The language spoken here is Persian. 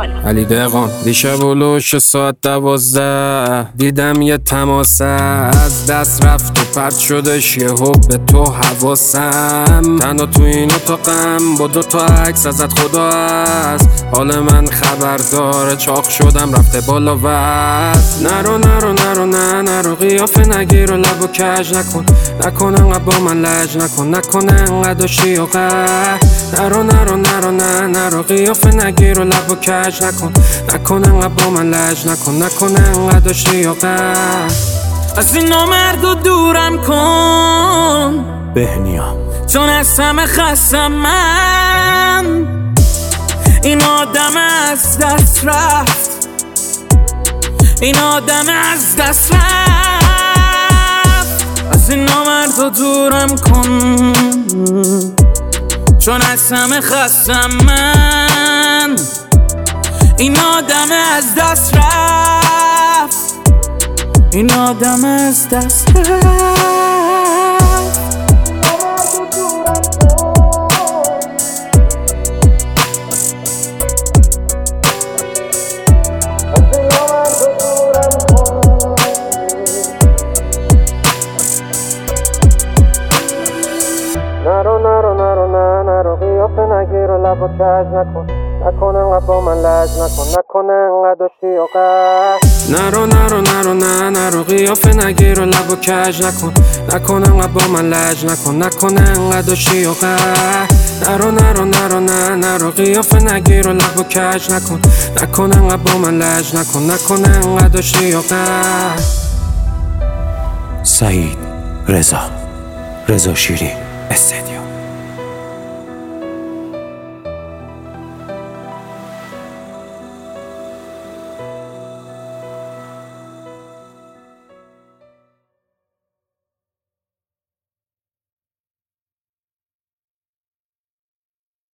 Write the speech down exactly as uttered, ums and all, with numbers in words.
علی دقان دیشب بلوش ساعت دوازده دیدم یه تماسه از دست رفت و پرد شدش یه حب به تو حواسم تنها تو این اتاقم با دوتا عکس ازت خدا هست حال من خبر داره چاق شدم رفته بالا وست نرو نرو نرو نه نرو قیافه نگیر و لب و کج نکن نکن انقدر با من لج نکن نکن انقدر داشتی و قه نرو نرو نرو نه نرو قیافه نگیر و لب و کج نکن نکن انقدر با من لج نکن نکن انقدر داشتی و قه از این نامرد و دورم کن بهنیا چون از همه خستم من این آدم از دست رفت این آدم از دست رفت از این نامرد و دورم کن چون از همه خستم من این آدم از دست رفت این آدم از دست رفت نرو نرو نرو نه نرو قیافه نگیر و لب و کج نکن نکن انقدر با من لج نکن نکن انقدر داشتی و قه نرو نرو نرو نه نرو قیافه نگیر و لب و کج نکن نکن انقدر با من لج نکن نکن انقدر داشتی و قه نرو نرو نرو نه نرو قیافه نگیر و لب و کج نکن نکن انقدر با من لج نکن نکن انقدر داشتی و قه سعید رضا رضا شیری استدیو